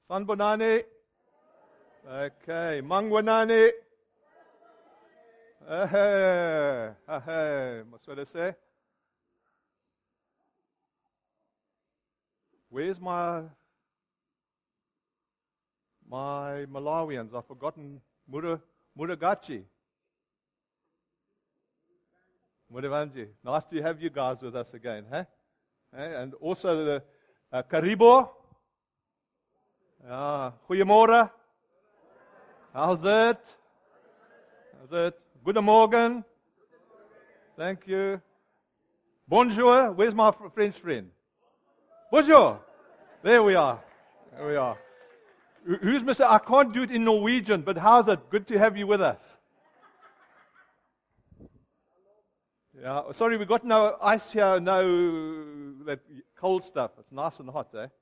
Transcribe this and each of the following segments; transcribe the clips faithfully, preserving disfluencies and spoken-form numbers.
Sanbonani. Okay. Mangwanani. Hey, hey, what's what I say? Where's my my Malawians? I've forgotten Mura, Muragachi. Muravanji. Nice to have you guys with us again, huh? Hey? And also the uh, Karibo. Yeah. Goeiemorgen. How's it? How's it? Goedemorgen. Thank you. Bonjour. Where's my fr- French friend? Bonjour. There we are. There we are. Wh- Who's Mister I can't do it in Norwegian, but how's it? Good to have you with us. Yeah. Sorry, we got no ice here, no that cold stuff. It's nice and hot, eh?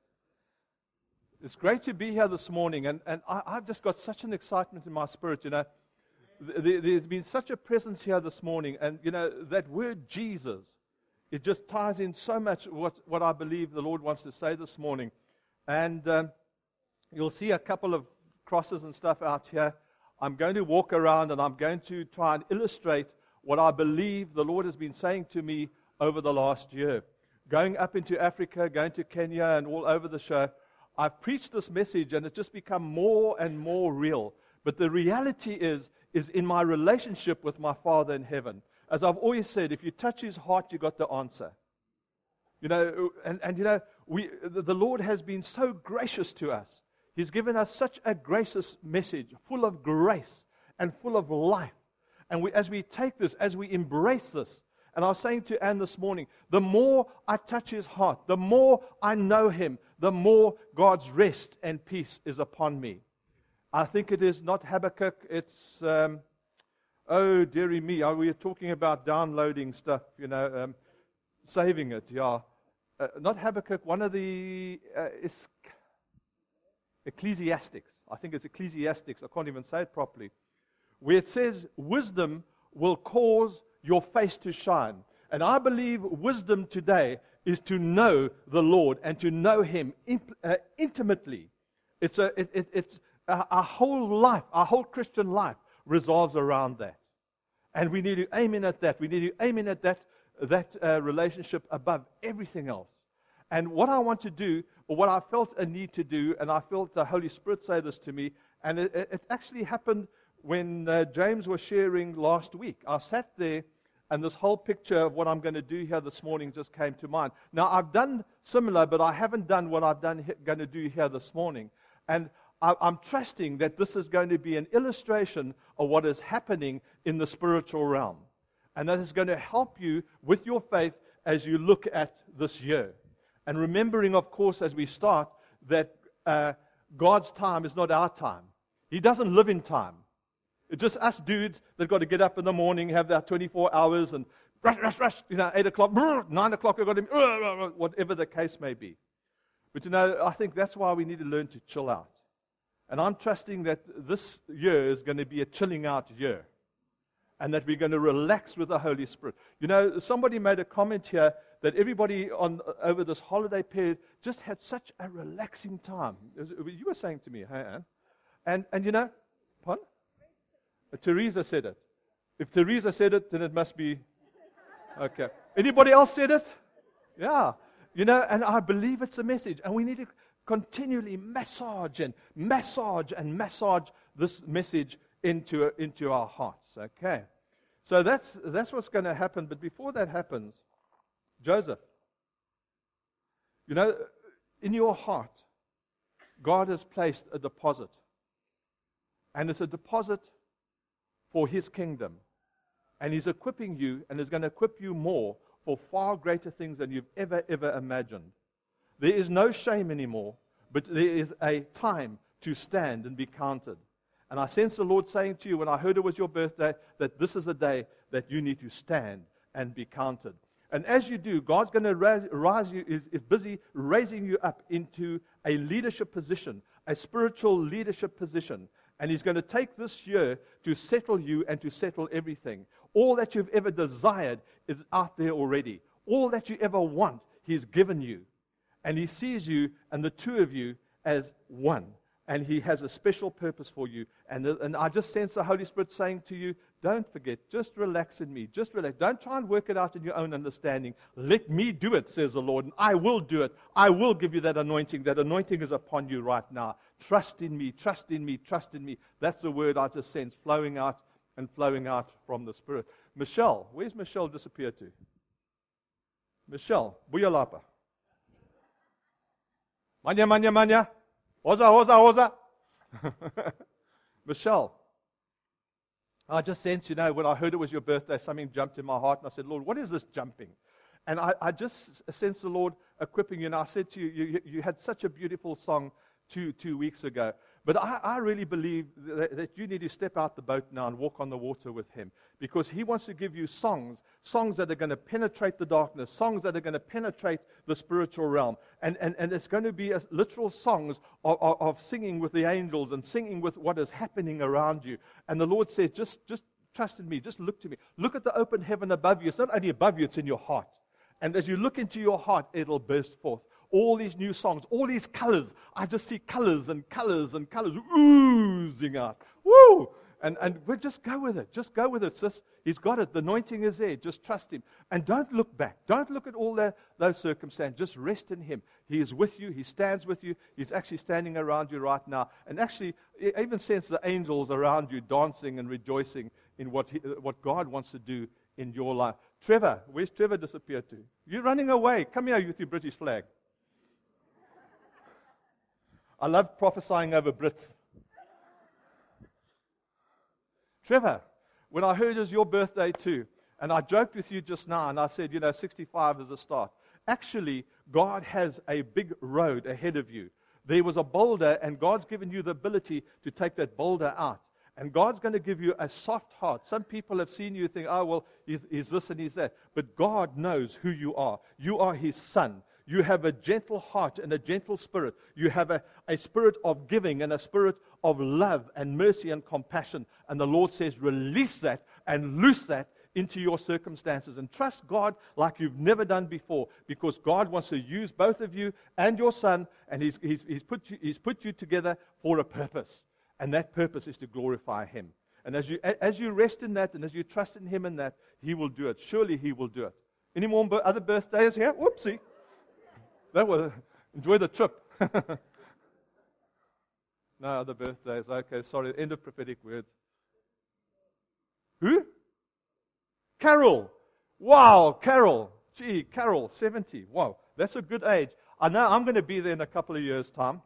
It's great to be here this morning, and, and I, I've just got such an excitement in my spirit, you know. Th- There's been such a presence here this morning, and, you know, that word Jesus, it just ties in so much what, what I believe the Lord wants to say this morning. And um, you'll see a couple of crosses and stuff out here. I'm going to walk around, and I'm going to try and illustrate what I believe the Lord has been saying to me over the last year. Going up into Africa, going to Kenya, and all over the show, I've preached this message, and it's just become more and more real. But the reality is, is in my relationship with my Father in heaven. As I've always said, if you touch His heart, you got the answer. You know, and, and you know, we the, the Lord has been so gracious to us. He's given us such a gracious message, full of grace and full of life. And we, as we take this, as we embrace this, and I was saying to Anne this morning, the more I touch His heart, the more I know Him, the more God's rest and peace is upon me. I think it is not Habakkuk, it's, um, oh, dearie me, are we talking about downloading stuff, you know, um, saving it, yeah. Uh, not Habakkuk, one of the uh, is Ecclesiastics. I think it's Ecclesiastics, I can't even say it properly. Where it says, wisdom will cause your face to shine. And I believe wisdom today is to know the Lord and to know Him imp- uh, intimately. It's a, it, it, it's a, our whole life, our whole Christian life revolves around that. And we need to aim in at that. We need to aim in at that, that uh, relationship above everything else. And what I want to do, or what I felt a need to do, and I felt the Holy Spirit say this to me, and it, it actually happened when uh, James was sharing last week. I sat there, and this whole picture of what I'm going to do here this morning just came to mind. Now, I've done similar, but I haven't done what I've done he- going to do here this morning. And I, I'm trusting that this is going to be an illustration of what is happening in the spiritual realm. And that is going to help you with your faith as you look at this year. And remembering, of course, as we start, that uh, God's time is not our time. He doesn't live in time. It's just us dudes that got to get up in the morning, have our twenty-four hours, and rush, rush, rush, you know, eight o'clock, nine o'clock, we've got to, whatever the case may be. But, you know, I think that's why we need to learn to chill out. And I'm trusting that this year is going to be a chilling out year. And that we're going to relax with the Holy Spirit. You know, somebody made a comment here that everybody on over this holiday period just had such a relaxing time. You were saying to me, hey, Anne? And, and you know, pardon? Teresa said it. If Teresa said it, then it must be okay. Anybody else said it? Yeah. You know, and I believe it's a message. And we need to continually massage and massage and massage this message into, into our hearts. Okay. So that's that's what's going to happen. But before that happens, Joseph, you know, in your heart, God has placed a deposit. And it's a deposit for His kingdom. And He's equipping you, and is going to equip you more for far greater things than you've ever, ever imagined. There is no shame anymore, but there is a time to stand and be counted. And I sense the Lord saying to you, when I heard it was your birthday, that this is a day that you need to stand and be counted. And as you do, God's going to rise, rise you, is, is busy raising you up into a leadership position, a spiritual leadership position. And He's going to take this year to settle you and to settle everything. All that you've ever desired is out there already. All that you ever want, He's given you. And He sees you and the two of you as one. And He has a special purpose for you. And, and I just sense the Holy Spirit saying to you, don't forget, just relax in me. Just relax. Don't try and work it out in your own understanding. Let me do it, says the Lord, and I will do it. I will give you that anointing. That anointing is upon you right now. Trust in me, trust in me, trust in me. That's the word I just sense flowing out and flowing out from the Spirit. Michelle, where's Michelle disappeared to? Michelle, Buyalapa. Manya, manya, manya. Oza, oza, oza. Michelle, I just sense, you know, when I heard it was your birthday, something jumped in my heart, and I said, Lord, what is this jumping? And I, I just sense the Lord equipping you, and I said to you, you, you had such a beautiful song two, two weeks ago. But I, I really believe that, that you need to step out the boat now and walk on the water with Him, because He wants to give you songs, songs that are going to penetrate the darkness, songs that are going to penetrate the spiritual realm. And, and, and it's going to be a, literal songs of, of, of singing with the angels and singing with what is happening around you. And the Lord says, just, just trust in me, just look to me. Look at the open heaven above you. It's not only above you, it's in your heart. And as you look into your heart, it'll burst forth. All these new songs, all these colors. I just see colors and colors and colors oozing out. Woo! And, and we'll just go with it. Just go with it, sis. He's got it. The anointing is there. Just trust Him. And don't look back. Don't look at all the, those circumstances. Just rest in Him. He is with you. He stands with you. He's actually standing around you right now. And actually, I even sense the angels around you dancing and rejoicing in what, he, what God wants to do in your life. Trevor, where's Trevor disappeared to? You're running away. Come here with your British flag. I love prophesying over Brits. Trevor, when I heard it was your birthday too, and I joked with you just now, and I said, you know, sixty-five is the start. Actually, God has a big road ahead of you. There was a boulder, and God's given you the ability to take that boulder out. And God's going to give you a soft heart. Some people have seen you think, oh, well, he's, he's this and he's that. But God knows who you are. You are His son. You have a gentle heart and a gentle spirit. You have a, a spirit of giving and a spirit of love and mercy and compassion. And the Lord says, release that and loose that into your circumstances. And trust God like you've never done before, because God wants to use both of you and your son, and He's, he's, he's, put, you, he's put you together for a purpose. And that purpose is to glorify Him. And as you, as you rest in that and as you trust in Him in that, He will do it. Surely He will do it. Any more other birthdays here? Whoopsie. That was, enjoy the trip. No other birthdays. Okay, sorry. End of prophetic words. Who? Carol. Wow, Carol. Gee, Carol, seventy. Wow, that's a good age. I know I'm going to be there in a couple of years' time.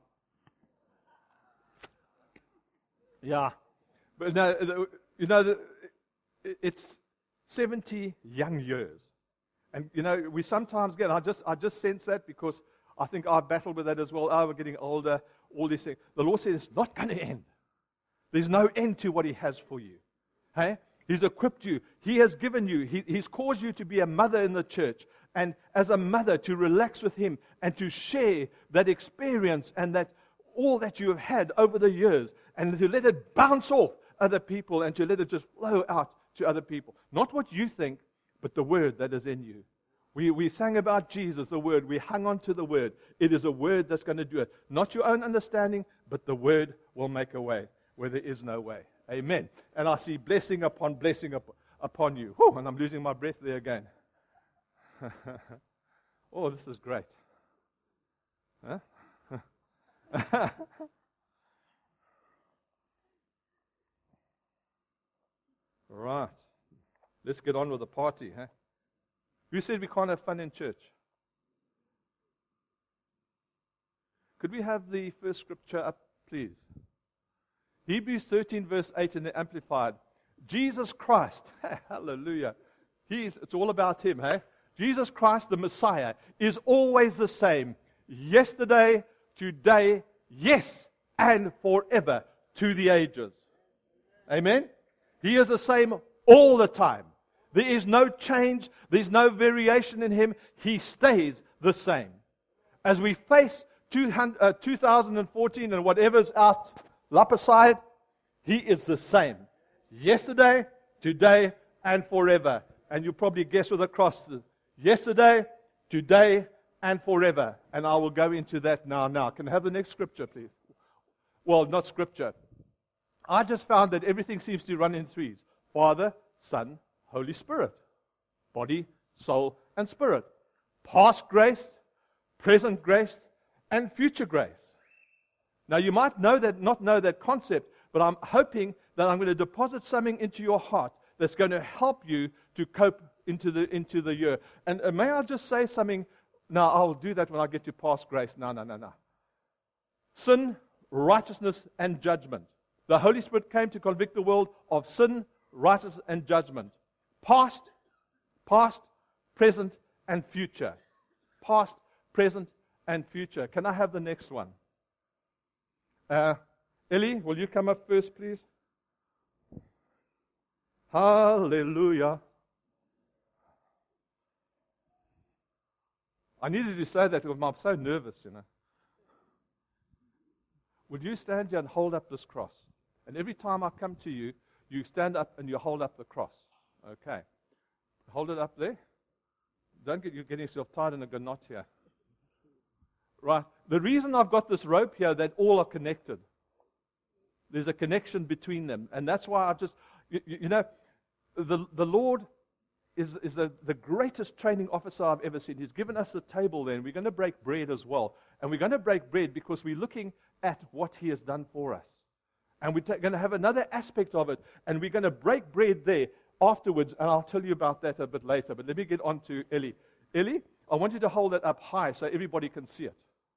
Yeah. But no, you know, it's seventy young years. And, you know, we sometimes get, I just I just sense that because I think I've battled with that as well. Oh, we're getting older, all these things. The Lord says it's not going to end. There's no end to what He has for you. Hey? He's equipped you. He has given you. He, he's caused you to be a mother in the church. And as a mother, to relax with Him and to share that experience and that all that you have had over the years, and to let it bounce off other people and to let it just flow out to other people. Not what you think, but the word that is in you. We, we sang about Jesus, the word. We hung on to the word. It is a word that's going to do it. Not your own understanding, but the word will make a way where there is no way. Amen. And I see blessing upon blessing up, upon you. Whew, and I'm losing my breath there again. Oh, this is great. Huh? Right. Let's get on with the party, huh? Who said we can't have fun in church? Could we have the first scripture up, please? Hebrews thirteen, verse eight in the Amplified. Jesus Christ, hallelujah. He's, it's all about Him, hey? Jesus Christ, the Messiah, is always the same. Yesterday, today, yes, and forever, to the ages. Amen? He is the same all the time. There is no change. There's no variation in Him. He stays the same. As we face two thousand fourteen and whatever's out, up aside, He is the same. Yesterday, today, and forever. And you probably guess with the cross. Yesterday, today, and forever. And I will go into that now. Now, can I have the next scripture, please? Well, not scripture. I just found that everything seems to run in threes. Father, Son, Holy Spirit. Body, soul, and spirit. Past grace, present grace, and future grace. Now, you might know that, not know that concept, but I'm hoping that I'm going to deposit something into your heart that's going to help you to cope into the into the year. And uh, may I just say something? No, I'll do that when I get to past grace. No, no, no, no. Sin, righteousness, and judgment. The Holy Spirit came to convict the world of sin, righteousness, and judgment. Past, past, present, and future. Past, present, and future. Can I have the next one? Uh, Ellie, will you come up first, please? Hallelujah. I needed to say that because I'm so nervous, you know. Would you stand here and hold up this cross? And every time I come to you, you stand up and you hold up the cross. Okay. Hold it up there. Don't get you getting yourself tied in a good knot here. Right. The reason I've got this rope here, that all are connected. There's a connection between them. And that's why I've just, you, you know, the, the Lord is, is the, the greatest training officer I've ever seen. He's given us a table there, and we're going to break bread as well. And we're going to break bread because we're looking at what He has done for us. And we're ta- going to have another aspect of it, and we're going to break bread there afterwards, and I'll tell you about that a bit later. But let me get on to Ellie. Ellie, I want you to hold it up high so everybody can see it.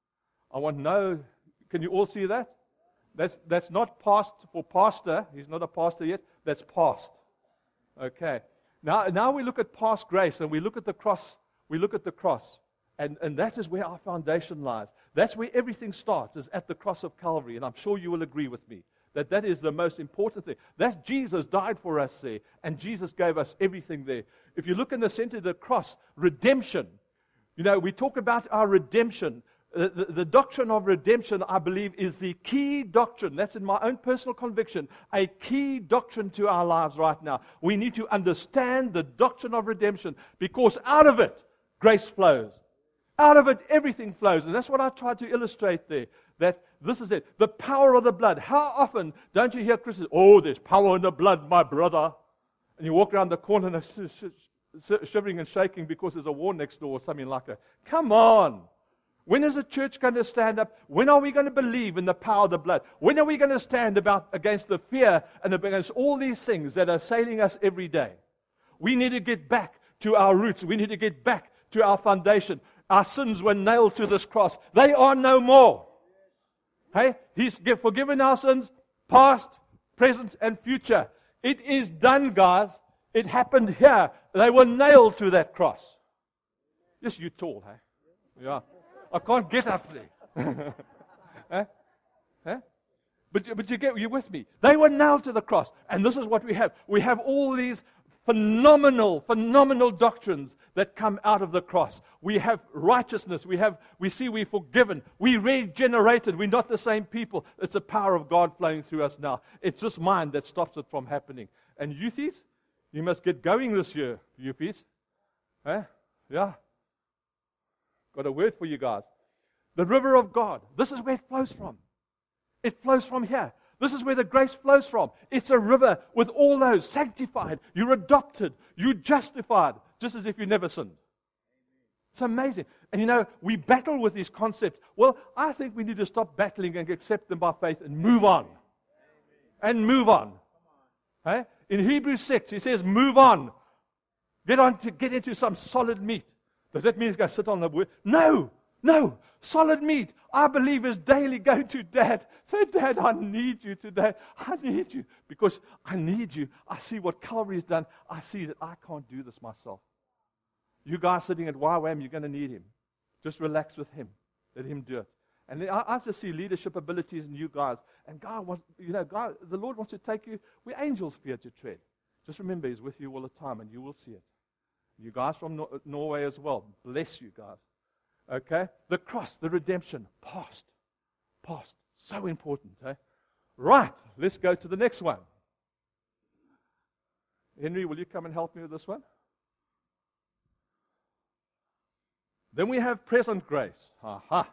I want no, can you all see that? That's that's not past for pastor. He's not a pastor yet. That's past. Okay. Now, now we look at past grace, and we look at the cross. We look at the cross, and, and that is where our foundation lies. That's where everything starts, is at the cross of Calvary, and I'm sure you will agree with me that that is the most important thing. That Jesus died for us there, and Jesus gave us everything there. If you look in the center of the cross, redemption. You know, we talk about our redemption. The, the, the doctrine of redemption, I believe, is the key doctrine. That's in my own personal conviction, a key doctrine to our lives right now. We need to understand the doctrine of redemption, because out of it, grace flows. Out of it, everything flows. And that's what I tried to illustrate there, that this is it. The power of the blood. How often don't you hear Christians, oh, there's power in the blood, my brother. And you walk around the corner and sh- sh- shivering and shaking because there's a war next door or something like that. Come on. When is the church going to stand up? When are we going to believe in the power of the blood? When are we going to stand about against the fear and against all these things that are assailing us every day? We need to get back to our roots. We need to get back to our foundation. Our sins were nailed to this cross. They are no more. Hey, He's forgiven our sins, past, present, and future. It is done, guys. It happened here. They were nailed to that cross. Yes, you're tall, hey? Yeah. I can't get up there. huh? Huh? But, but you get, you're with me. They were nailed to the cross. And this is what we have. We have all these phenomenal, phenomenal doctrines that come out of the cross. We have righteousness. We have, we see we're forgiven. We regenerated. We're not the same people. It's the power of God flowing through us now. It's this mind that stops it from happening. And youthies, you must get going this year, youthies. Huh? Yeah. Got a word for you guys. The river of God. This is where it flows from. It flows from here. This is where the grace flows from. It's a river with all those sanctified. You're adopted. You're justified. Just as if you never sinned. It's amazing. And you know, we battle with these concepts. Well, I think we need to stop battling and accept them by faith and move on. And move on. Hey? In Hebrews six, he says, move on. Get on to get into some solid meat. Does that mean he's going to sit on the word? No, no. Solid meat. I believe is daily going to Dad. Say, Dad, I need you today. I need you. Because I need you. I see what Calvary's done. I see that I can't do this myself. You guys sitting at Y WAM, you're going to need Him. Just relax with Him. Let Him do it. And I, I just see leadership abilities in you guys. And God wants, you know, God, the Lord wants to take you where angels fear to tread. Just remember, He's with you all the time, and you will see it. You guys from Nor- Norway as well. Bless you guys. Okay? The cross, the redemption. Past. Past. So important. Eh? Right. Let's go to the next one. Henry, will you come and help me with this one? Then we have present grace. Aha.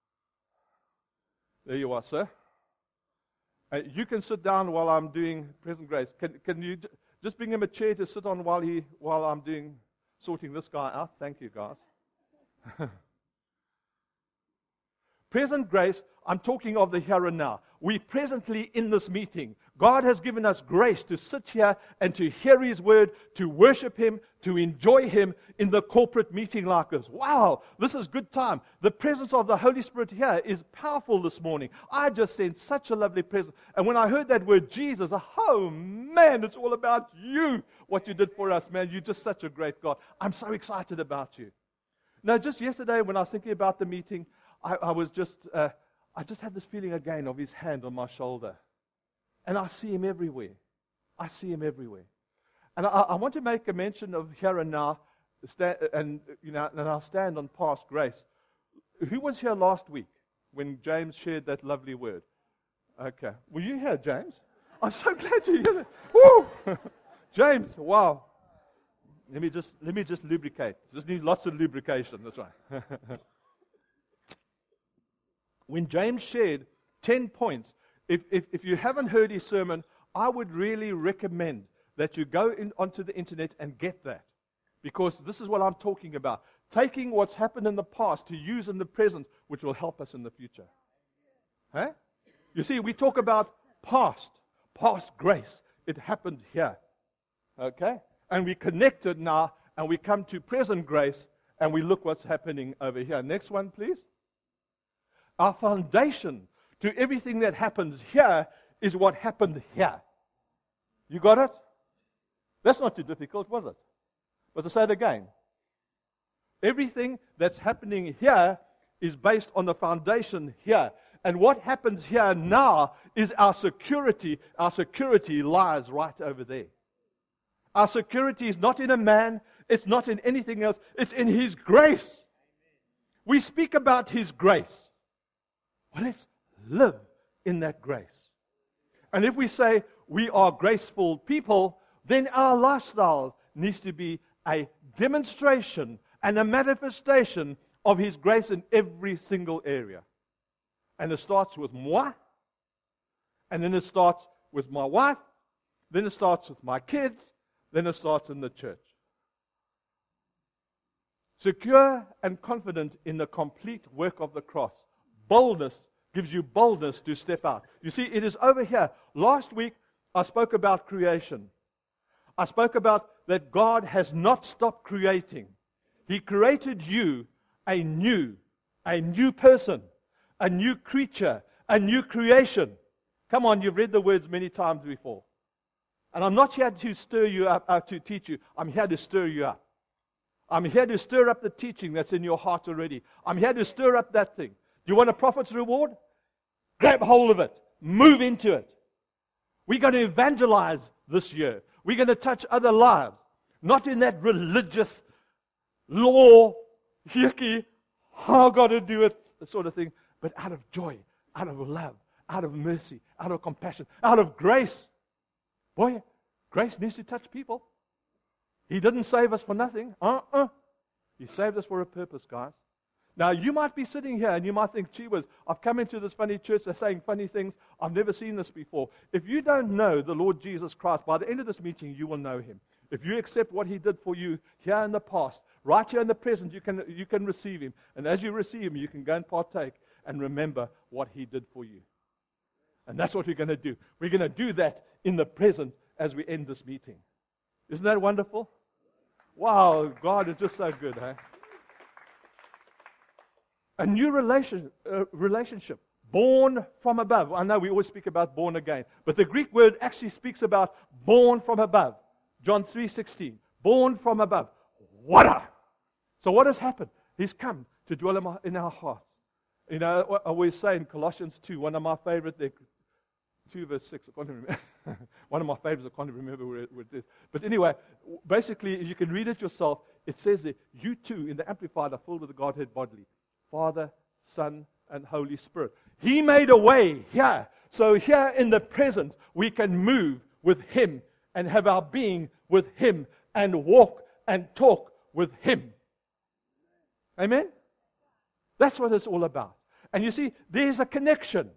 There you are, sir. Uh, you can sit down while I'm doing present grace. Can, can you j- just bring him a chair to sit on while he while I'm doing sorting this guy out? Thank you, guys. Present grace, I'm talking of the here and now. We presently in this meeting. God has given us grace to sit here and to hear His word, to worship Him, to enjoy Him in the corporate meeting like this. Wow, this is good time. The presence of the Holy Spirit here is powerful this morning. I just sensed such a lovely presence. And when I heard that word Jesus, oh man, it's all about you, what you did for us, man. You're just such a great God. I'm so excited about you. Now, just yesterday when I was thinking about the meeting, I, I was just, uh, I just had this feeling again of His hand on my shoulder. And I see Him everywhere. I see Him everywhere. And I, I want to make a mention of here and now, sta- and you know, and I'll stand on past grace. Who was here last week when James shared that lovely word? Okay. Were you here, James? I'm so glad you're here. Woo! James, wow. Let me just let me just lubricate. Just needs lots of lubrication. That's right. When James shared ten points, if, if, if you haven't heard his sermon, I would really recommend that you go in, onto the internet and get that. Because this is what I'm talking about. Taking what's happened in the past to use in the present, which will help us in the future. Huh? You see, we talk about past, past grace. It happened here. Okay? And we connect it now, and we come to present grace, and we look what's happening over here. Next one, please. Our foundation to everything that happens here is what happened here. You got it? That's not too difficult, was it? But to say it again. Everything that's happening here is based on the foundation here. And what happens here now is our security. Our security lies right over there. Our security is not in a man. It's not in anything else. It's in His grace. We speak about His grace. Well, let's live in that grace. And if we say we are graceful people, then our lifestyle needs to be a demonstration and a manifestation of His grace in every single area. And it starts with moi, and then it starts with my wife, then it starts with my kids, then it starts in the church. Secure and confident in the complete work of the cross. Boldness gives you boldness to step out. You see, it is over here. Last week, I spoke about creation. I spoke about that God has not stopped creating. He created you a new, a new person, a new creature, a new creation. Come on, you've read the words many times before. And I'm not here to stir you up, uh, to teach you. I'm here to stir you up. I'm here to stir up the teaching that's in your heart already. I'm here to stir up that thing. Do you want a prophet's reward? Grab hold of it. Move into it. We're going to evangelize this year. We're going to touch other lives. Not in that religious law, yucky, how I've got to do it sort of thing, but out of joy, out of love, out of mercy, out of compassion, out of grace. Boy, grace needs to touch people. He didn't save us for nothing. Uh-uh. He saved us for a purpose, guys. Now, you might be sitting here and you might think, gee whiz, I've come into this funny church, they're saying funny things. I've never seen this before. If you don't know the Lord Jesus Christ, by the end of this meeting, you will know Him. If you accept what He did for you here in the past, right here in the present, you can, you can receive Him. And as you receive Him, you can go and partake and remember what He did for you. And that's what we're going to do. We're going to do that in the present as we end this meeting. Isn't that wonderful? Wow, God is just so good, huh? A new relation, uh, relationship, born from above. I know we always speak about born again, but the Greek word actually speaks about born from above. John three sixteen, born from above. Wada! So what has happened? He's come to dwell in, my, in our hearts. You know, I always say in Colossians two, one of my favorite, two verse six, I can't remember. One of my favorites, I can't remember where it, where it is. But anyway, basically, if you can read it yourself, it says that you too, in the Amplified, are filled with the Godhead bodily. Father, Son, and Holy Spirit. He made a way here. So here in the present, we can move with Him and have our being with Him and walk and talk with Him. Amen? That's what it's all about. And you see, there's a connection.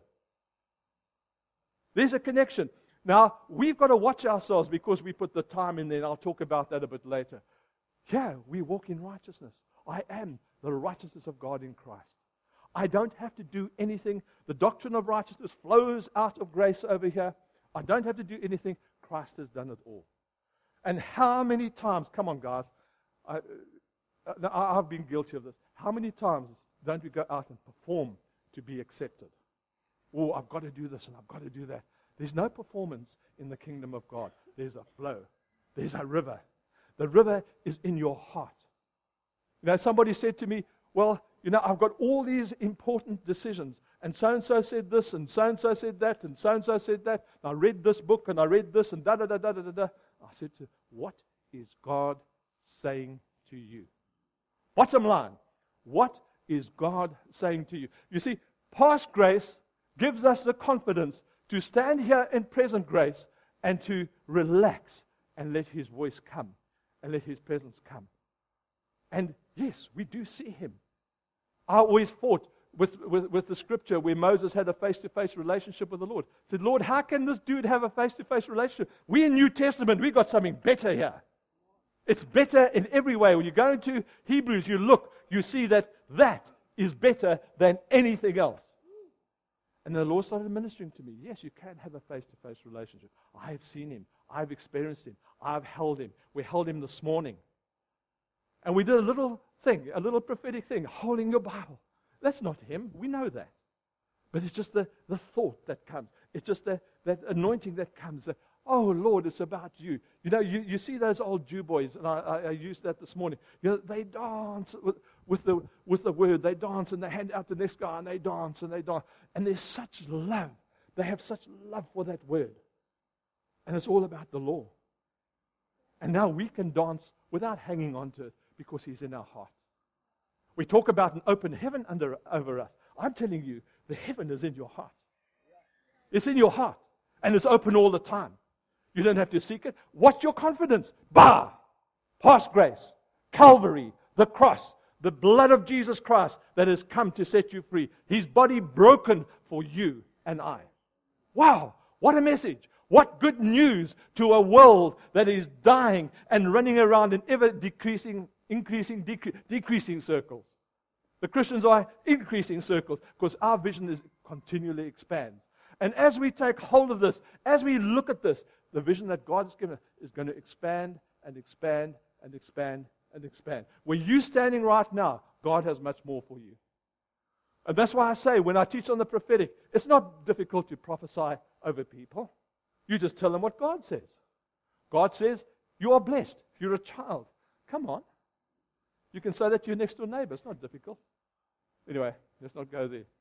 There's a connection. Now, we've got to watch ourselves because we put the time in there, and I'll talk about that a bit later. Yeah, we walk in righteousness. I am the righteousness of God in Christ. I don't have to do anything. The doctrine of righteousness flows out of grace over here. I don't have to do anything. Christ has done it all. And how many times, come on guys, I, uh, I've been guilty of this. How many times don't we go out and perform to be accepted? Oh, I've got to do this and I've got to do that. There's no performance in the kingdom of God. There's a flow. There's a river. The river is in your heart. You know, somebody said to me, well, you know, I've got all these important decisions, and so-and-so said this, and so-and-so said that, and so-and-so said that, and I read this book, and I read this, and da-da-da-da-da-da. I said to him, what is God saying to you? Bottom line, what is God saying to you? You see, past grace gives us the confidence to stand here in present grace and to relax and let His voice come and let His presence come. And yes, we do see Him. I always fought with, with, with the scripture where Moses had a face-to-face relationship with the Lord. I said, Lord, how can this dude have a face-to-face relationship? We in New Testament, we got something better here. It's better in every way. When you go into Hebrews, you look, you see that that is better than anything else. And the Lord started ministering to me. Yes, you can have a face-to-face relationship. I have seen Him. I've experienced Him. I've held Him. We held Him this morning. And we did a little thing, a little prophetic thing, holding your Bible. That's not Him. We know that. But it's just the, the thought that comes. It's just the, that anointing that comes. That, oh, Lord, it's about you. You know, you, you see those old Jew boys, and I, I, I used that this morning. You know, they dance with, with, the, with the word. They dance, and they hand out the next guy, and they dance, and they dance. And there's such love. They have such love for that word. And it's all about the law. And now we can dance without hanging on to it because He's in our heart. We talk about an open heaven under over us. I'm telling you, the heaven is in your heart. It's in your heart. And it's open all the time. You don't have to seek it. What's your confidence? Bah! Past grace, Calvary, the cross, the blood of Jesus Christ that has come to set you free. His body broken for you and I. Wow! What a message. What good news to a world that is dying and running around in ever decreasing, increasing, decre- decreasing circles. The Christians are increasing circles because our vision is continually expands. And as we take hold of this, as we look at this, the vision that God has given is going to expand and expand and expand and expand. Where you're standing right now, God has much more for you. And that's why I say, when I teach on the prophetic, it's not difficult to prophesy over people. You just tell them what God says. God says, you are blessed. You're a child. Come on. You can say that to your next door neighbor. It's not difficult. Anyway, let's not go there.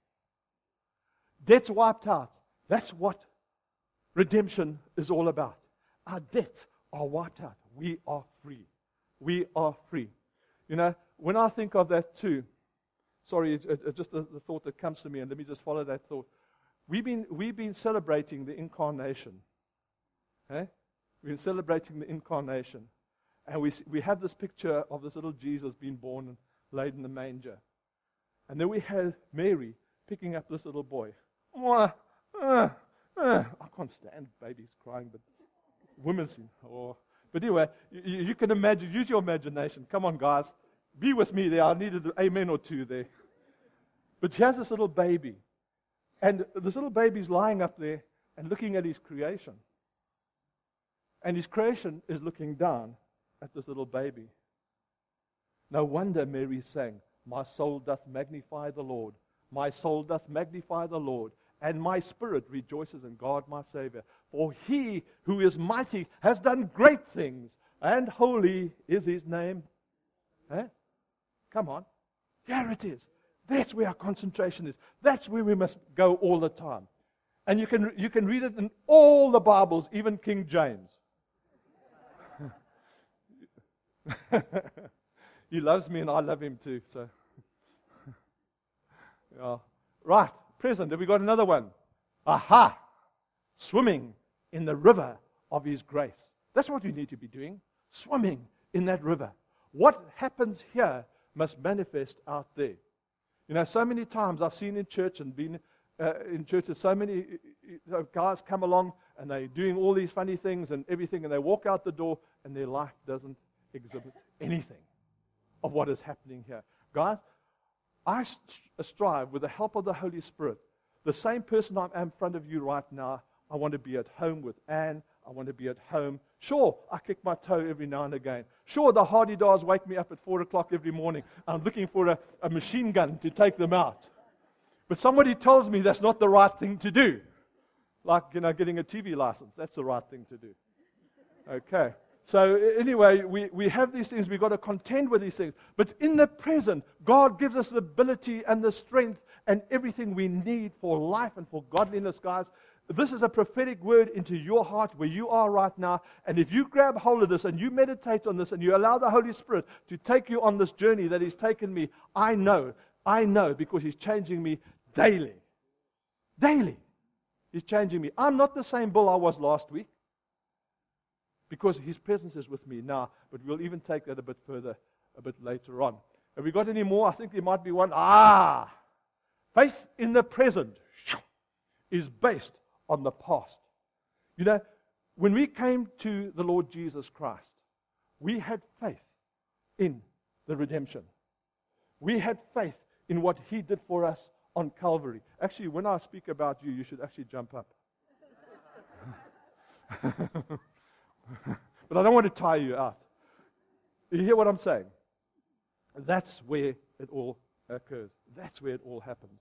Debts wiped out. That's what redemption is all about. Our debts are wiped out. We are free. We are free. You know, when I think of that too, sorry, it's, it's just the, the thought that comes to me, and let me just follow that thought. We've been, we've been celebrating the incarnation. Okay? We've been celebrating the incarnation. And we, we have this picture of this little Jesus being born and laid in the manger. And then we have Mary picking up this little boy. Mwah, uh, uh. I can't stand babies crying, but women seem. Oh. But anyway, you, you can imagine, use your imagination. Come on, guys. Be with me there. I needed an amen or two there. But she has this little baby. And this little baby's lying up there and looking at his creation. And his creation is looking down at this little baby. No wonder Mary sang, my soul doth magnify the Lord. My soul doth magnify the Lord. And my spirit rejoices in God my Savior. For He who is mighty has done great things. And holy is His name. Eh? Come on. Here it is. That's where our concentration is. That's where we must go all the time. And you can you can read it in all the Bibles, even King James. He loves me and I love him too. So, yeah. Right, present. Have we got another one? Aha! Swimming in the river of His grace. That's what we need to be doing. Swimming in that river. What happens here must manifest out there. You know, so many times I've seen in church and been uh, in churches, so many uh, guys come along and they're doing all these funny things and everything, and they walk out the door and their life doesn't exhibit anything of what is happening here. Guys, I strive with the help of the Holy Spirit. The same person I am in front of you right now, I want to be at home with Anne. I want to be at home. Sure, I kick my toe every now and again. Sure, the hardy-dars wake me up at four o'clock every morning. I'm looking for a, a machine gun to take them out. But somebody tells me that's not the right thing to do. Like, you know, getting a T V license. That's the right thing to do. Okay. So anyway, we, we have these things. We've got to contend with these things. But in the present, God gives us the ability and the strength and everything we need for life and for godliness, guys. This is a prophetic word into your heart where you are right now. And if you grab hold of this and you meditate on this and you allow the Holy Spirit to take you on this journey that He's taken me, I know, I know, because He's changing me daily. Daily. He's changing me. I'm not the same bull I was last week, because His presence is with me now. But we'll even take that a bit further, a bit later on. Have we got any more? I think there might be one. Ah! Faith in the present is based on the past. You know, when we came to the Lord Jesus Christ, we had faith in the redemption. We had faith in what He did for us on Calvary. Actually, when I speak about you, you should actually jump up. But I don't want to tire you out. You hear what I'm saying? That's where it all occurs. That's where it all happens.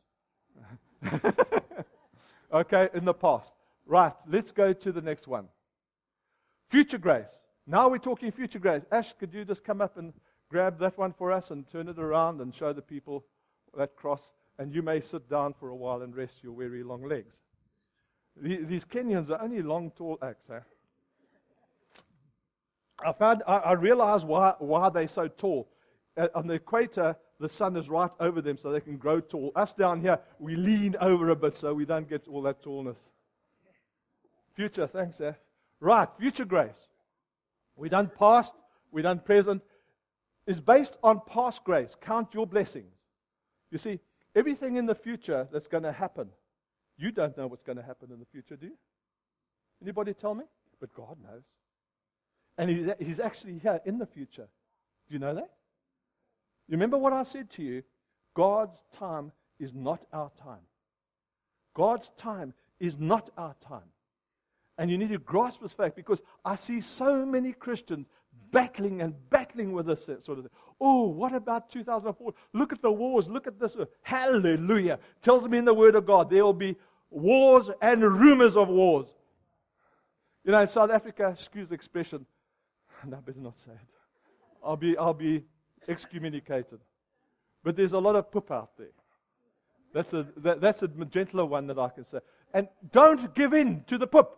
Okay, in the past. Right, let's go to the next one. Future grace. Now we're talking future grace. Ash, could you just come up and grab that one for us and turn it around and show the people that cross? And you may sit down for a while and rest your weary long legs. These Kenyans are only long, tall acts. Eh? I found I, I realized why why they're so tall. Uh, on the equator, the sun is right over them, so they can grow tall. Us down here, we lean over a bit, so we don't get all that tallness. Future, thanks, eh? Right, future grace. We done past, we done present. Is based on past grace. Count your blessings. You see, everything in the future that's going to happen, you don't know what's going to happen in the future, do you? Anybody tell me? But God knows. And he's, he's actually here in the future. Do you know that? You remember what I said to you? God's time is not our time. God's time is not our time. And you need to grasp this fact, because I see so many Christians battling and battling with this sort of thing. Oh, what about two thousand four? Look at the wars. Look at this. Hallelujah. Tells me in the Word of God there will be wars and rumors of wars. You know, in South Africa, excuse the expression, no, I better not say it. I'll be, I'll be excommunicated. But there's a lot of poop out there. That's a, that, that's a gentler one that I can say. And don't give in to the poop.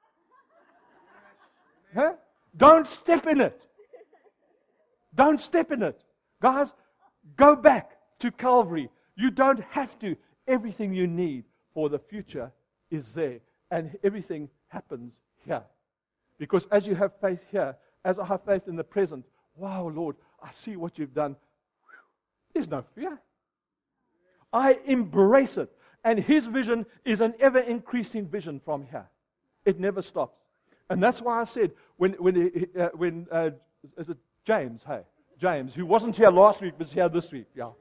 Huh? Don't step in it. Don't step in it. Guys, go back to Calvary. You don't have to. Everything you need for the future is there. And everything happens here. Because as you have faith here, as I have faith in the present, wow, Lord, I see what you've done. There's no fear. I embrace it. And His vision is an ever-increasing vision from here. It never stops. And that's why I said, when when uh, when uh, is it James, hey, James, who wasn't here last week, but is here this week, yeah.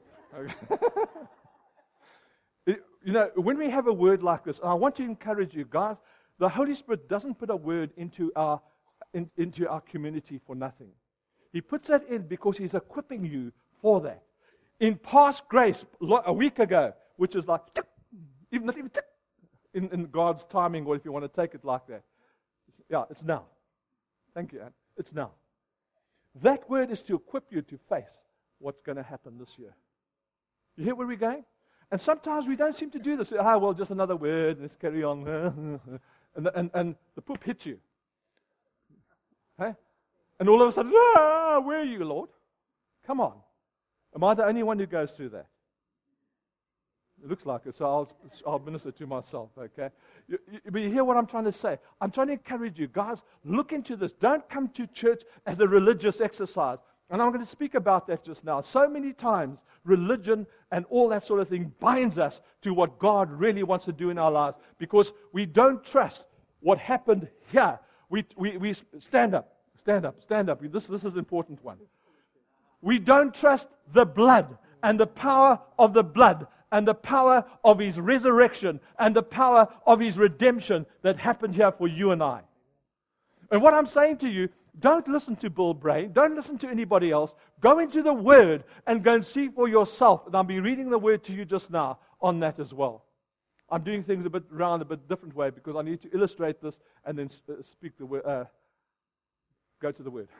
it, you know, when we have a word like this, I want to encourage you guys, the Holy Spirit doesn't put a word into our in, into our community for nothing. He puts that in because He's equipping you for that. In past grace, a week ago, which is like, even not even in, in God's timing, or if you want to take it like that. Yeah, it's now. Thank you, Anne. It's now. That word is to equip you to face what's going to happen this year. You hear where we're going? And sometimes we don't seem to do this. Ah, well, just another word, let's carry on. and, the, and, and the poop hits you. Hey? And all of a sudden, ah, where are you, Lord? Come on. Am I the only one who goes through that? It looks like it, so I'll, I'll minister to myself, okay? You, you, but you hear what I'm trying to say? I'm trying to encourage you, guys, look into this. Don't come to church as a religious exercise. And I'm going to speak about that just now. So many times, religion and all that sort of thing binds us to what God really wants to do in our lives because we don't trust what happened here. We, we, we stand up, stand up, stand up. This, this is an important one. We don't trust the blood and the power of the blood and the power of His resurrection and the power of His redemption that happened here for you and I. And what I'm saying to you, don't listen to Bill Brain. Don't listen to anybody else. Go into the Word and go and see for yourself. And I'll be reading the Word to you just now on that as well. I'm doing things a bit round, a bit different way because I need to illustrate this and then sp- speak the word. Uh, go to the Word.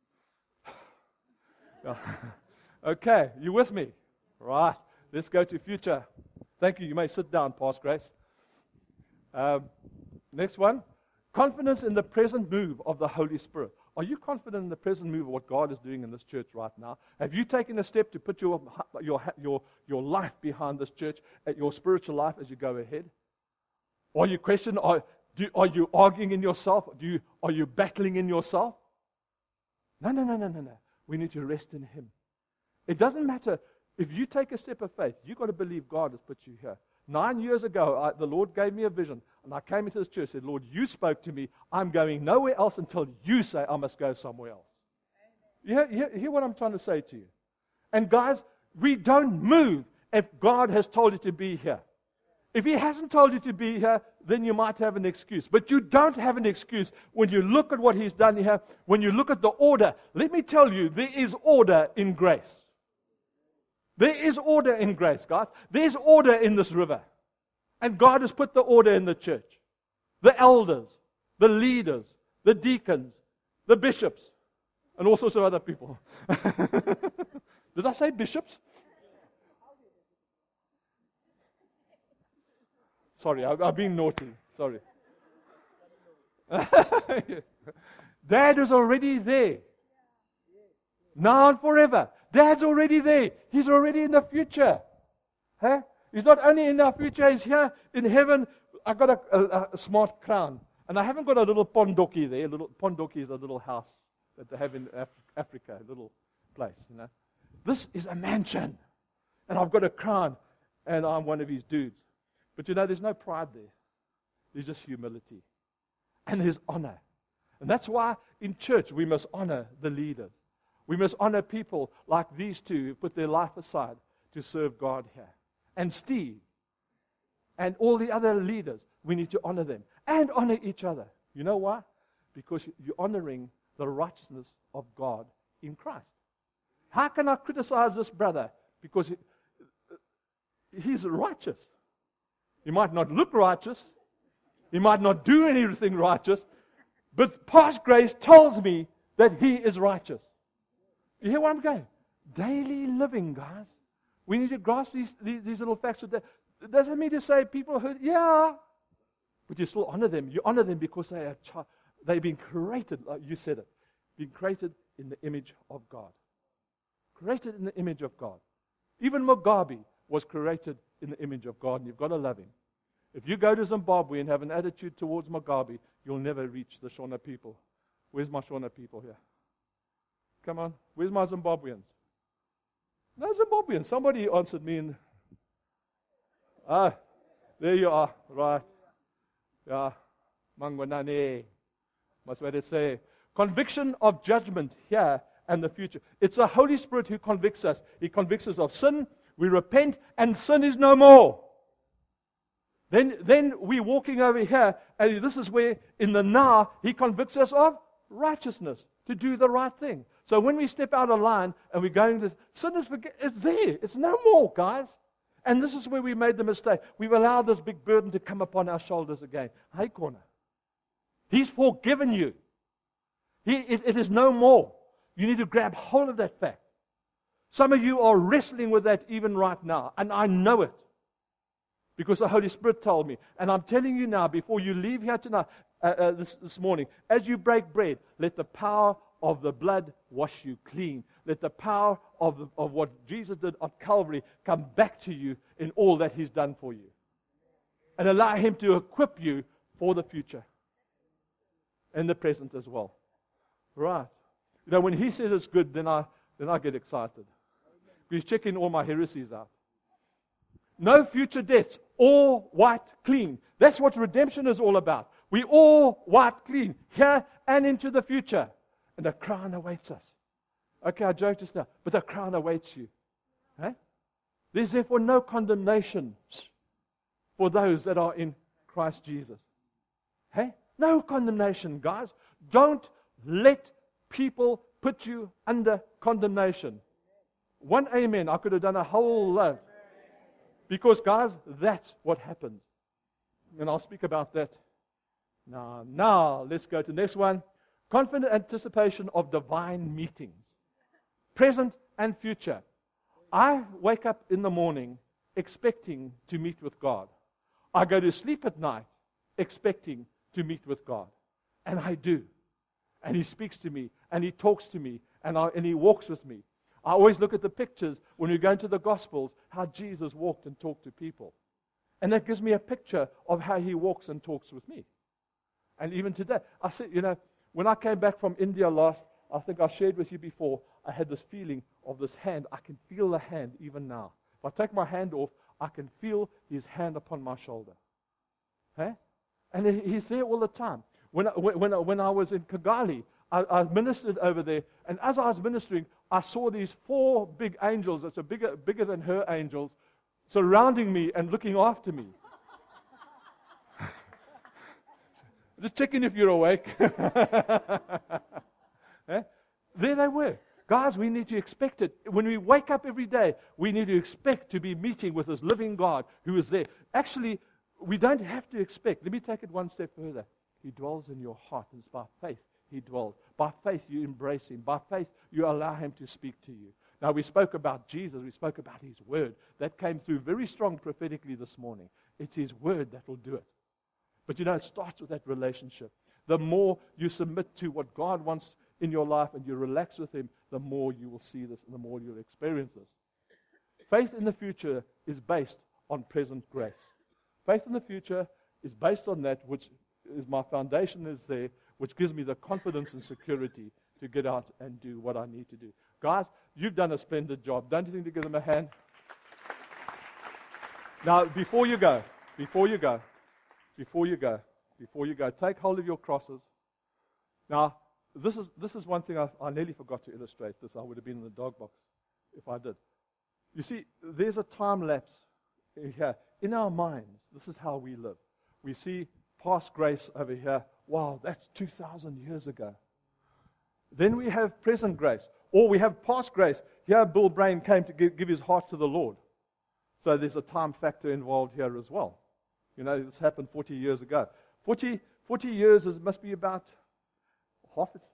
Okay, you with me? Right. Let's go to future. Thank you. You may sit down, Pastor Grace. Um, next one. Confidence in the present move of the Holy Spirit. Are you confident in the present move of what God is doing in this church right now? Have you taken a step to put your your your, your life behind this church, at your spiritual life as you go ahead? Are you questioning? Are, do, are you arguing in yourself? Do you, are you battling in yourself? No, no, no, no, no, no. We need to rest in Him. It doesn't matter. If you take a step of faith, you've got to believe God has put you here. Nine years ago, I, the Lord gave me a vision, and I came into this church and said, Lord, you spoke to me. I'm going nowhere else until you say I must go somewhere else. You hear, you, hear, you hear what I'm trying to say to you? And guys, we don't move if God has told you to be here. If He hasn't told you to be here, then you might have an excuse. But you don't have an excuse when you look at what He's done here, when you look at the order. Let me tell you, there is order in grace. There is order in grace, guys. There's order in this river. And God has put the order in the church. The elders, the leaders, the deacons, the bishops, and all sorts of other people. Did I say bishops? Sorry, I've, I've been naughty. Sorry. Dad is already there. Now and forever. Dad's already there. He's already in the future. Huh? He's not only in our future, He's here in heaven. I've got a, a, a smart crown. And I haven't got a little pondoki there. A little pondoki is a little house that they have in Af- Africa, a little place. You know, this is a mansion. And I've got a crown. And I'm one of His dudes. But you know, there's no pride there. There's just humility. And there's honor. And that's why in church we must honor the leaders. We must honor people like these two who put their life aside to serve God here. And Steve and all the other leaders, we need to honor them and honor each other. You know why? Because you're honoring the righteousness of God in Christ. How can I criticize this brother? Because he, he's righteous. He might not look righteous. He might not do anything righteous. But past grace tells me that he is righteous. You hear where I'm going? Daily living, guys. We need to grasp these, these, these little facts. It doesn't mean to say people who, yeah, but you still honor them. You honor them because they are chi- they've been created, like you said it, been created in the image of God. Created in the image of God. Even Mugabe was created in the image of God, and you've got to love him. If you go to Zimbabwe and have an attitude towards Mugabe, you'll never reach the Shona people. Where's my Shona people here? Come on, where's my Zimbabweans? No Zimbabweans. Somebody answered me in. Ah, there you are, right. Yeah, Mangwanane. That's what it say. Conviction of judgment here and the future. It's the Holy Spirit who convicts us. He convicts us of sin. We repent, and sin is no more. Then, then we're walking over here, and this is where, in the now, He convicts us of righteousness, to do the right thing. So when we step out of line and we're going to sin, is forget, it's there. It's no more, guys. And this is where we made the mistake. We've allowed this big burden to come upon our shoulders again. Hey, corner. He's forgiven you. He, it, it is no more. You need to grab hold of that fact. Some of you are wrestling with that even right now, and I know it. Because the Holy Spirit told me. And I'm telling you now, before you leave here tonight, uh, uh, this, this morning, as you break bread, let the power of the blood wash you clean. Let the power of, the, of what Jesus did at Calvary come back to you in all that He's done for you. And allow Him to equip you for the future. And the present as well. Right. You know, when He says it's good, then I, then I get excited. He's checking all my heresies out. No future debts, all white clean. That's what redemption is all about. We all white clean, here and into the future. And a crown awaits us. Okay, I joked just now, but a crown awaits you. Eh? There's therefore no condemnation for those that are in Christ Jesus. Hey? No condemnation, guys. Don't let people put you under condemnation. One amen, I could have done a whole lot. Because, guys, that's what happens. And I'll speak about that now. Now, let's go to the next one. Confident anticipation of divine meetings. Present and future. I wake up in the morning expecting to meet with God. I go to sleep at night expecting to meet with God. And I do. And He speaks to me, and He talks to me, and, I, and He walks with me. I always look at the pictures when we go into the Gospels, how Jesus walked and talked to people. And that gives me a picture of how He walks and talks with me. And even today, I said, you know, when I came back from India last, I think I shared with you before, I had this feeling of this hand. I can feel the hand even now. If I take my hand off, I can feel His hand upon my shoulder. Hey? And He's there all the time. When I, when, when I was in Kigali, I, I ministered over there, and as I was ministering, I saw these four big angels, that's a bigger, bigger than her angels, surrounding me and looking after me. Just checking if you're awake. eh? There they were. Guys, we need to expect it. When we wake up every day, we need to expect to be meeting with this living God who is there. Actually, we don't have to expect. Let me take it one step further. He dwells in your heart, and it's by faith He dwells. By faith you embrace Him. By faith you allow Him to speak to you. Now we spoke about Jesus. We spoke about His Word. That came through very strong prophetically this morning. It's His Word that will do it. But you know, it starts with that relationship. The more you submit to what God wants in your life and you relax with Him, the more you will see this and the more you'll experience this. Faith in the future is based on present grace. Faith in the future is based on that which is my foundation is there, which gives me the confidence and security to get out and do what I need to do. Guys, you've done a splendid job. Don't you think to give them a hand? Now, before you go, before you go, before you go, before you go, take hold of your crosses. Now, this is this is one thing I, I nearly forgot to illustrate this. I would have been in the dog box if I did. You see, there's a time lapse here. In our minds, this is how we live. We see past grace over here. Wow, that's two thousand years ago. Then we have present grace. Or we have past grace. Here, Bill Brain came to give, give his heart to the Lord. So there's a time factor involved here as well. You know, this happened forty years ago. forty, forty years is, must be about half a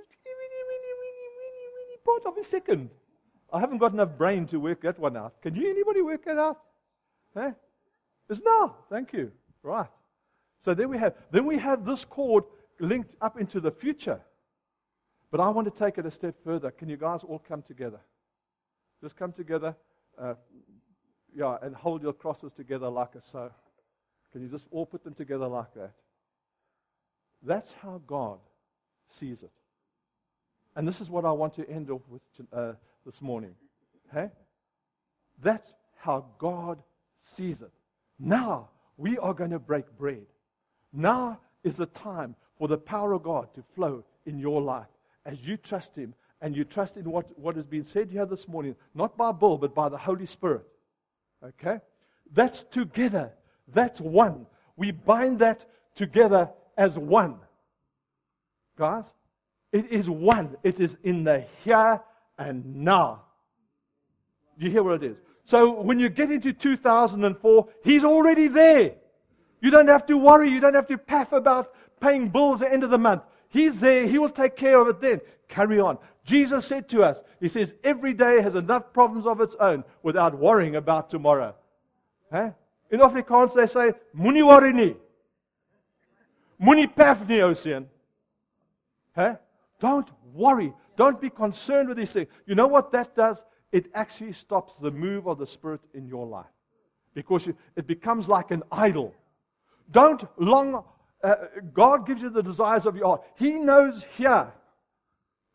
part of a second. I haven't got enough brain to work that one out. Can you, anybody work that out? Eh? It's now. Thank you. Right. So there we have. Then we have this cord linked up into the future. But I want to take it a step further. Can you guys all come together? Just come together. Uh, yeah, and hold your crosses together like a so. Can you just all put them together like that? That's how God sees it. And this is what I want to end off with uh, this morning. Okay? That's how God sees it. Now, we are going to break bread. Now is the time for the power of God to flow in your life as you trust Him and you trust in what, what has been said here this morning, not by Bill, but by the Holy Spirit. Okay? That's together. That's one. We bind that together as one. Guys, it is one. It is in the here and now. You hear what it is? So when you get into two thousand four, He's already there. You don't have to worry. You don't have to paff about paying bills at the end of the month. He's there. He will take care of it then. Carry on. Jesus said to us, He says, every day has enough problems of its own without worrying about tomorrow. Huh? In Afrikaans they say, moenie worry nie. Moenie paff nie, ou seun. Huh? Don't worry. Don't be concerned with these things. You know what that does? It actually stops the move of the Spirit in your life. Because you, it becomes like an idol. Don't long... Uh, God gives you the desires of your heart. He knows here.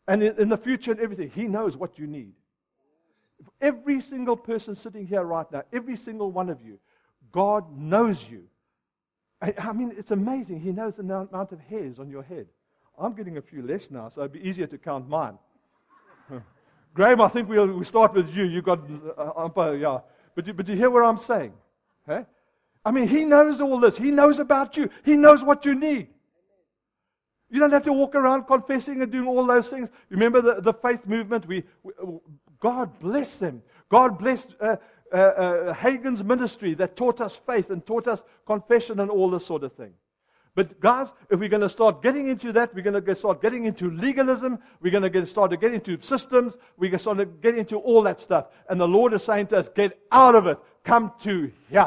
and in, in the future and everything. He knows what you need. Every single person sitting here right now, every single one of you, God knows you. I, I mean, it's amazing. He knows the amount of hairs on your head. I'm getting a few less now, so it'd be easier to count mine. Graham, I think we'll, we'll start with you. You got, uh, yeah. But you, but you hear what I'm saying? Hey? I mean, He knows all this. He knows about you. He knows what you need. You don't have to walk around confessing and doing all those things. Remember the, the faith movement? We, we God bless them. God blessed uh, uh, uh, Hagen's ministry that taught us faith and taught us confession and all this sort of thing. But guys, if we're going to start getting into that, we're going to start getting into legalism, we're going to get, start to get into systems, we're going to start to get into all that stuff. And the Lord is saying to us, get out of it. Come to here.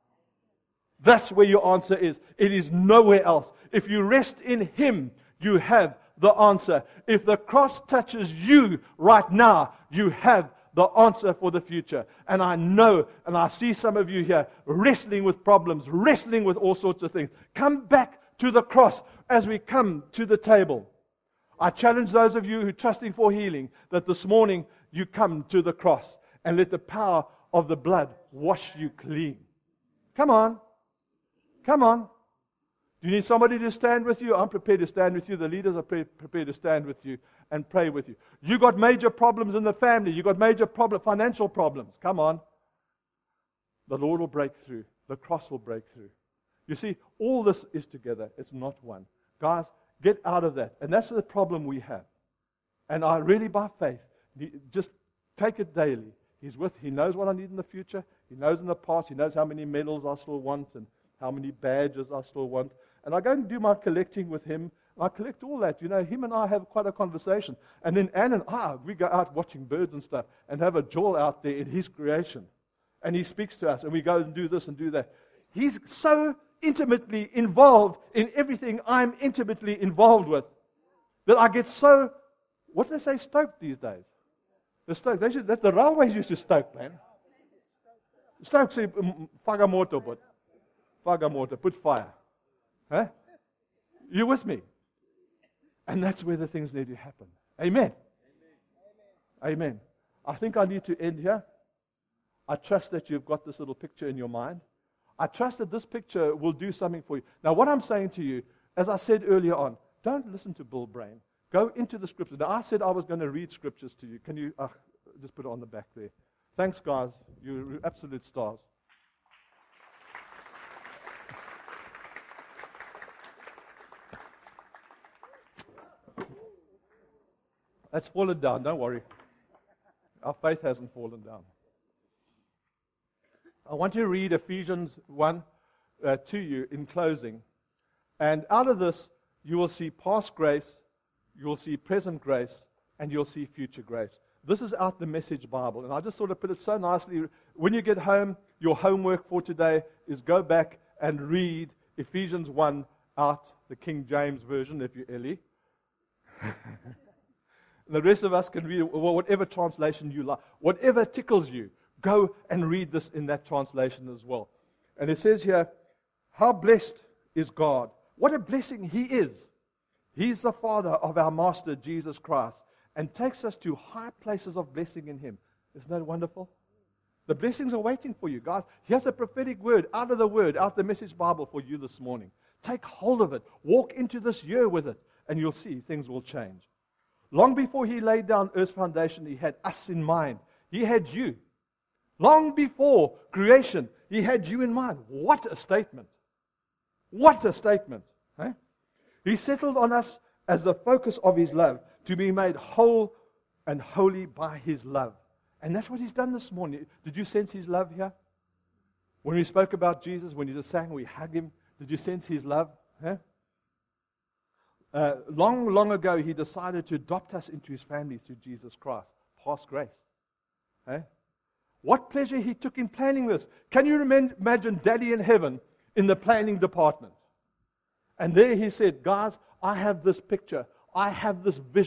That's where your answer is. It is nowhere else. If you rest in Him, you have the answer. If the cross touches you right now, you have the answer for the future. And I know, and I see some of you here wrestling with problems, wrestling with all sorts of things. Come back to the cross as we come to the table. I challenge those of you who are trusting for healing that this morning you come to the cross and let the power of the blood wash you clean. Come on. Come on. Do you need somebody to stand with you? I'm prepared to stand with you. The leaders are pre- prepared to stand with you and pray with you. You got major problems in the family. You got major problem, financial problems. Come on. The Lord will break through. The cross will break through. You see, all this is together. It's not one. Guys, get out of that. And that's the problem we have. And I really, by faith, just take it daily. He's with, He knows what I need in the future. He knows in the past. He knows how many medals I still want and how many badges I still want. And I go and do my collecting with Him. I collect all that. You know, Him and I have quite a conversation. And then Anne and I, we go out watching birds and stuff and have a Joel out there in His creation. And He speaks to us and we go and do this and do that. He's so intimately involved in everything I'm intimately involved with that I get so, what do they say, stoked these days? The stoked. They should, that the railways used to stoke, man. Stoke, say, fagamoto, but fagamoto, put fire. Huh? You with me? And that's where the things need to happen. Amen. Amen. Amen. I think I need to end here. I trust that you've got this little picture in your mind. I trust that this picture will do something for you. Now, what I'm saying to you, as I said earlier on, don't listen to Bill Brain. Go into the scriptures. Now, I said I was going to read scriptures to you. Can you uh, just put it on the back there? Thanks, guys. You're absolute stars. That's fallen down, don't worry. Our faith hasn't fallen down. I want to read Ephesians one uh, to you in closing. And out of this, you will see past grace, you will see present grace, and you'll see future grace. This is out the Message Bible. And I just thought I put it so nicely. When you get home, your homework for today is go back and read Ephesians one out the King James Version, if you're Ellie. The rest of us can read whatever translation you like. Whatever tickles you, go and read this in that translation as well. And it says here, how blessed is God. What a blessing He is. He's the Father of our Master, Jesus Christ, and takes us to high places of blessing in Him. Isn't that wonderful? The blessings are waiting for you, guys. Here's a prophetic word out of the Word, out the Message Bible for you this morning. Take hold of it. Walk into this year with it, and you'll see things will change. Long before He laid down earth's foundation, He had us in mind. He had you. Long before creation, He had you in mind. What a statement. What a statement. Eh? He settled on us as the focus of His love, to be made whole and holy by His love. And that's what He's done this morning. Did you sense His love here? When we spoke about Jesus, when you just sang, we hug Him. Did you sense His love? Eh? Uh, long, long ago, He decided to adopt us into His family through Jesus Christ. Past grace. Eh? What pleasure He took in planning this. Can you remember, imagine Daddy in heaven in the planning department? And there He said, guys, I have this picture. I have this vision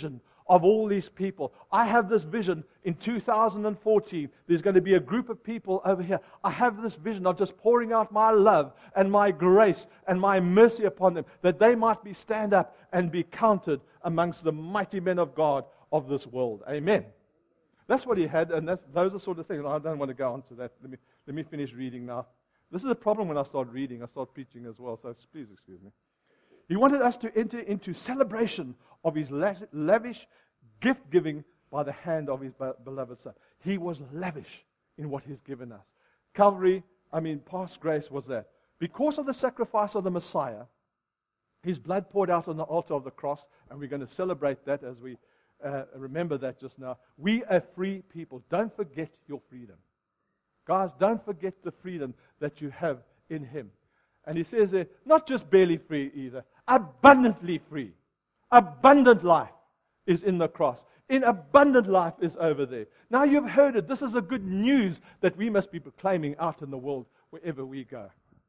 of all these people. I have this vision in two thousand fourteen. There's going to be a group of people over here. I have this vision of just pouring out my love and my grace and my mercy upon them, that they might be stand up and be counted amongst the mighty men of God of this world. Amen. That's what he had, and that's, those are sort of things. I don't want to go on to that. Let me, let me finish reading now. This is a problem when I start reading. I start preaching as well, so please excuse me. He wanted us to enter into celebration of his lavish gift giving by the hand of his beloved Son. He was lavish in what he's given us. Calvary, I mean, past grace was that. Because of the sacrifice of the Messiah, his blood poured out on the altar of the cross, and we're going to celebrate that as we uh, remember that just now. We are free people. Don't forget your freedom. Guys, don't forget the freedom that you have in him. And he says there, not just barely free either, abundantly free. Abundant life is in the cross. In abundant life is over there. Now you've heard it. This is a good news that we must be proclaiming out in the world wherever we go.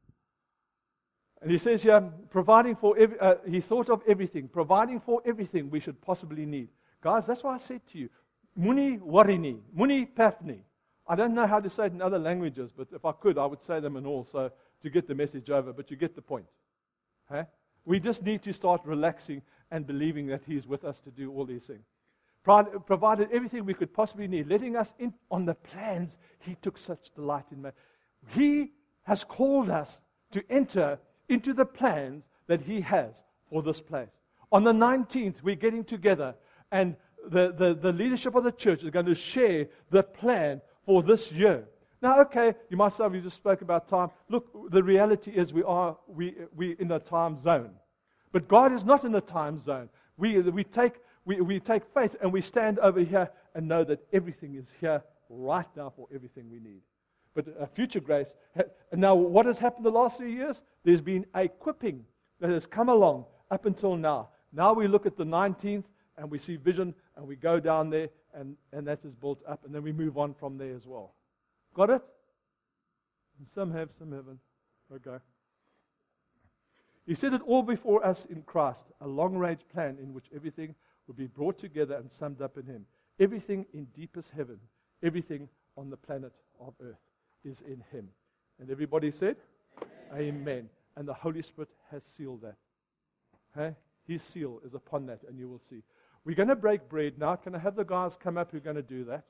And he says here, providing for every, uh, he thought of everything, providing for everything we should possibly need. Guys, that's why I said to you, muni warini, muni pafni. I don't know how to say it in other languages, but if I could, I would say them in all so to get the message over, but you get the point. Okay? We just need to start relaxing and believing that he's with us to do all these things. Provided everything we could possibly need, letting us in on the plans he took such delight in. He has called us to enter into the plans that he has for this place. On the nineteenth, we're getting together, and the, the, the leadership of the church is going to share the plan for this year. Now, okay, you might say, we just spoke about time. Look, the reality is we are we we in a time zone. But God is not in a time zone. We we take we, we take faith and we stand over here and know that everything is here right now for everything we need. But a future grace. Now, what has happened the last few years? There's been a equipping that has come along up until now. Now we look at the nineteenth and we see vision and we go down there and, and that is built up and then we move on from there as well. Got it? And some have, some haven't. Okay. He said it all before us in Christ, a long-range plan in which everything will be brought together and summed up in him. Everything in deepest heaven, everything on the planet of earth is in him. And everybody said, Amen. Amen. And the Holy Spirit has sealed that. Okay? His seal is upon that, and you will see. We're going to break bread now. Can I have the guys come up who are going to do that?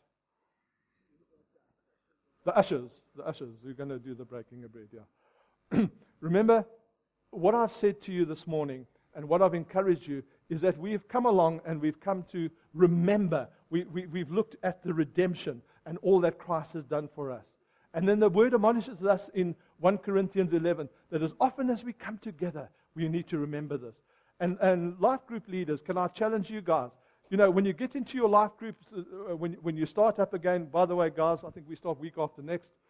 The ushers, the ushers who are going to do the breaking of bread, yeah. Remember, what I've said to you this morning and what I've encouraged you is that we've come along and we've come to remember. We, we, we've looked at the redemption and all that Christ has done for us. And then the word admonishes us in First Corinthians eleven that as often as we come together, we need to remember this. And, and life group leaders, can I challenge you guys? You know, when you get into your life groups, uh, when, when you start up again, by the way, guys, I think we start week after next.